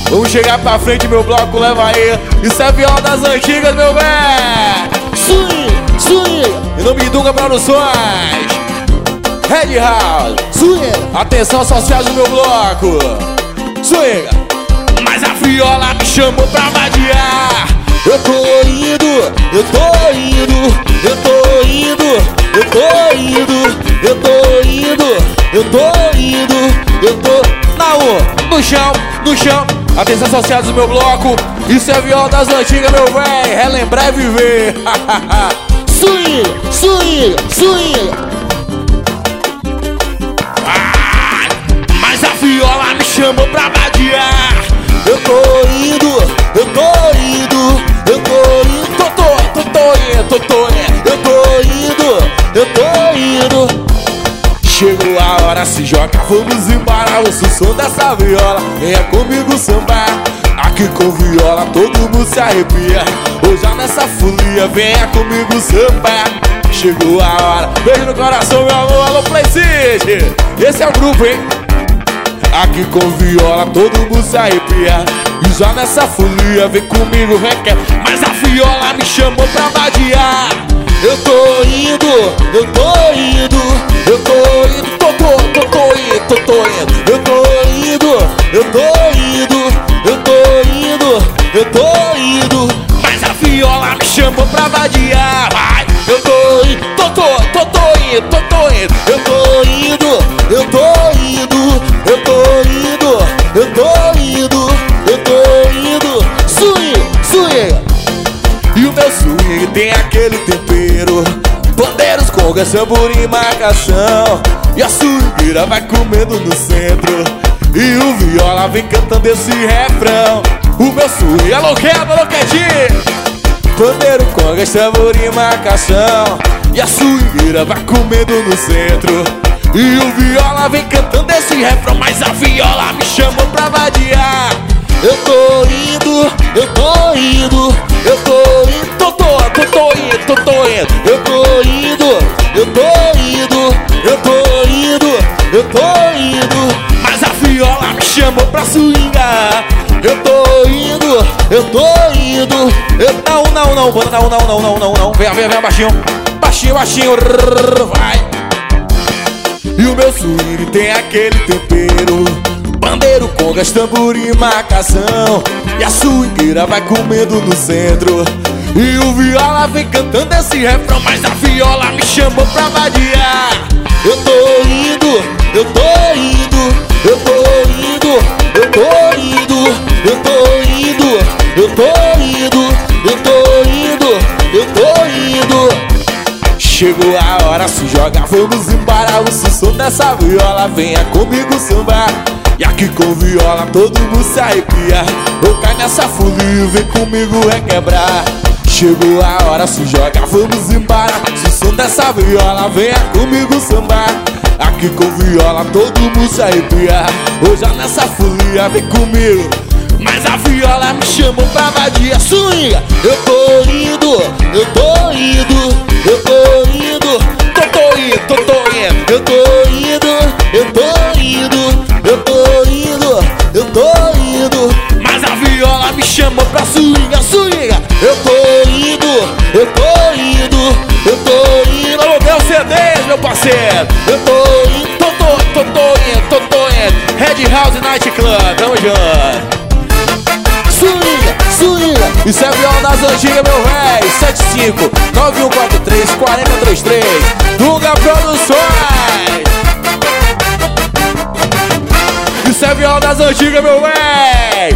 Vamos chegar pra frente, meu bloco, leva aí. Isso é viola das antigas, meu velho. Swing, swing. Em nome de Dunga Produções, Red House, Swing. atenção associados do meu bloco. Swinga. Mas a viola me chamou pra vadiar. Eu tô indo, eu tô indo, eu tô indo, eu tô indo, eu tô indo, eu tô indo, eu tô Na rua, no chão, no chão. Atenção associados do meu bloco. Isso é viola das antigas, meu véi. Relembrar e viver. swing, swing, swing. Mas a viola me chamou pra vadiar. Eu tô indo, eu tô indo, eu tô indo, Tô indo. eu tô indo, eu tô indo. Chegou a hora, se joga, vamos embora. Ouça o som dessa viola, venha comigo sambar. Aqui com viola todo mundo se arrepia. Hoje nessa folia, venha comigo sambar. Chegou a hora, beijo no coração, meu amor, alô Play City. Esse é o grupo, hein? Aqui com viola todo mundo se arrepia. E já nessa folia, vem comigo, requer. Mas a viola me chamou pra vadiar. Eu tô indo, eu tô indo, eu tô indo, Tô indo. eu tô indo, eu tô indo, eu tô indo, eu tô indo. Mas a viola me chamou pra vadiar. Vai, eu tô indo, tô indo. Eu tô indo, eu tô indo, eu tô indo, eu tô indo, eu tô indo. Swing, swing. E o meu swing tem aquele tempero. Pandeiros, congas, tamborim e marcação. E a swingueira vai comendo no centro. E o viola vem cantando esse refrão. O meu swing é louquedinho. Pandeiro, congas, tamborim e marcação. E a swingueira vai comendo no centro. E o viola vem cantando esse refrão. Mas a viola me chamou pra vadiar. Eu tô indo, eu tô indo, eu tô indo, Tô indo. eu tô indo, eu tô indo, eu tô indo, eu tô indo. Mas a viola me chamou pra swingar. Eu tô indo, eu tô indo. Não, banda, não. Vem, baixinho, vai. E o meu swing tem aquele tempero. Pandeiro, congas, tamborim e marcação. E a swingueira vai comendo no centro. E o viola vem cantando esse refrão. Mas a viola me chamou pra vadiar. Eu tô indo, eu tô indo, eu tô indo, eu tô indo, eu tô indo, eu tô indo, eu tô indo, eu tô indo. Chegou a hora, se joga, vamos embora. O som dessa viola, venha comigo sambar. E aqui com viola todo mundo se arrepia. Eu cai nessa folia, vem comigo requebrar. Chegou a hora, se joga, vamos embora. Se o som dessa viola, venha comigo sambar. Aqui com viola todo mundo se arrepia. Hoje nessa folia, vem comigo. Mas a viola me chamou pra vadia. Swinga. Eu tô indo, eu tô indo, eu tô indo, Tô indo. eu tô indo, eu tô indo, eu tô indo, eu tô indo. Mas a viola me chamou pra swinga. Eu tô indo, eu tô indo, eu tô indo. Alô, meus CDs, meu parceiro. Eu tô indo, Tô indo. Red House Night Club, tamo junto. swinga. Isso é viola das antigas, meu véi. 75-9143-4033 Dunga Produções. Isso é viola das antigas, meu véi.